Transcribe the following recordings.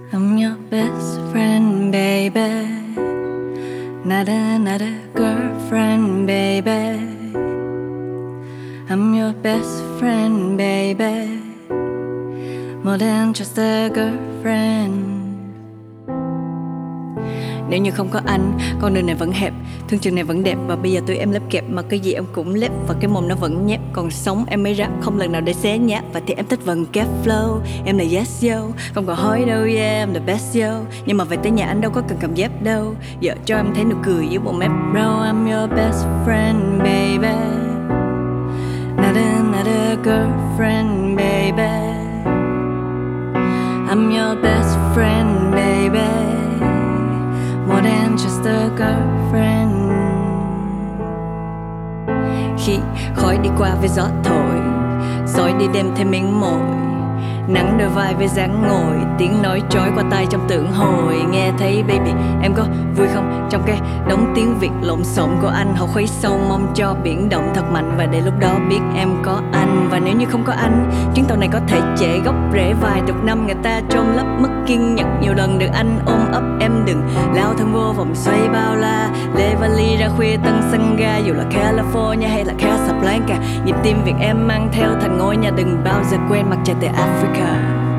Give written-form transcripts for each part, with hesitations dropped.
I'm your best friend, baby. Not another girlfriend, baby. I'm your best friend, baby. More than just a girlfriend. Nếu như không có anh, con đường này vẫn hẹp, thương trường này vẫn đẹp. Và bây giờ tụi em lép kẹp mà cái gì em cũng lép. Và cái mồm nó vẫn nhép, còn sống em mới rap, không lần nào để xé nháp. Và thì em thích vần kép flow, em là yes yo. Không còn hỏi đâu yeah, I'm the best yo. Nhưng mà về tới nhà anh đâu có cần cầm dép đâu. Vợ cho em thấy nụ cười dưới bộ mép. Bro, I'm your best friend, baby. Not another girlfriend, baby. I'm your best friend, baby. More than just a girlfriend. Khi khói đi qua với gió thổi, soi đi đêm thêm miếng mồi, nắng đôi vai với dáng ngồi, tiếng nói trói qua tai trong tưởng hồi. Nghe thấy baby em có vui không? Trong cái đống tiếng Việt lộn xộn của anh, họ khuấy sâu mong cho biển động thật mạnh. Và để lúc đó biết em có anh. Và nếu như không có anh, chuyến tàu này có thể trễ gốc rễ vài chục năm. Người ta trông lấp mất kiên nhẫn nhiều lần được anh ôm ấp em. Đừng lao thân vô vòng xoay bao la, lê vali ra khuya tân sân ga. Dù là California hay là Casablanca, nhịp tim Việt em mang theo thành ngôi nhà. Đừng bao giờ quên mặt trời từ Africa.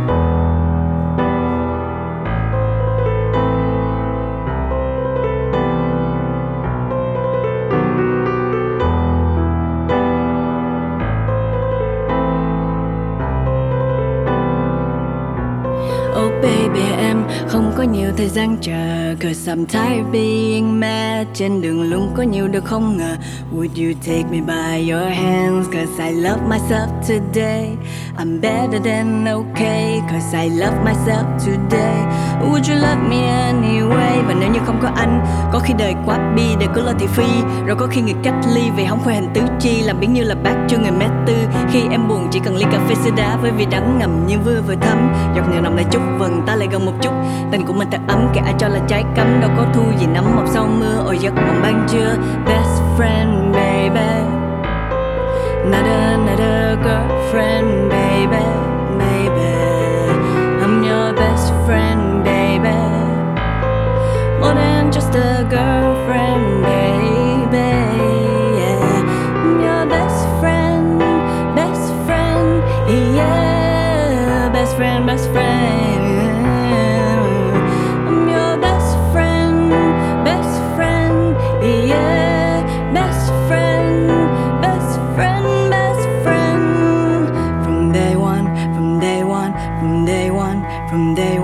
Oh baby em không có nhiều thời gian chờ, cause I'm tired being mad. Trên đường luôn có nhiều điều không ngờ. Would you take me by your hands? Cause I love myself today. I'm better than okay, cause I love myself today. Would you love me anyway? Và nếu như không có anh, có khi đời quá bi để cứ lo thị phi. Rồi có khi người cách ly vì không khoe hình tứ chi, làm biến như là bác cho người mét tư. Khi em buồn chỉ cần ly cà phê soda với vị đắng ngầm như vừa thấm. Giọt nhựa nồng lại chút vần ta lại gần một chút. Tình của mình thật ấm kể ai cho là trái cấm. Đâu có thu gì nấm mọc sau mưa. Ôi giấc mộng ban trưa. Best friend baby. Not another girlfriend baby, baby. I'm your best friend baby. More than just a girlfriend baby, yeah. I'm your best friend, yeah. Best friend, best friend. I'm your best friend, yeah. Best friend, best friend, best friend. From day one, from day one, from day one, from day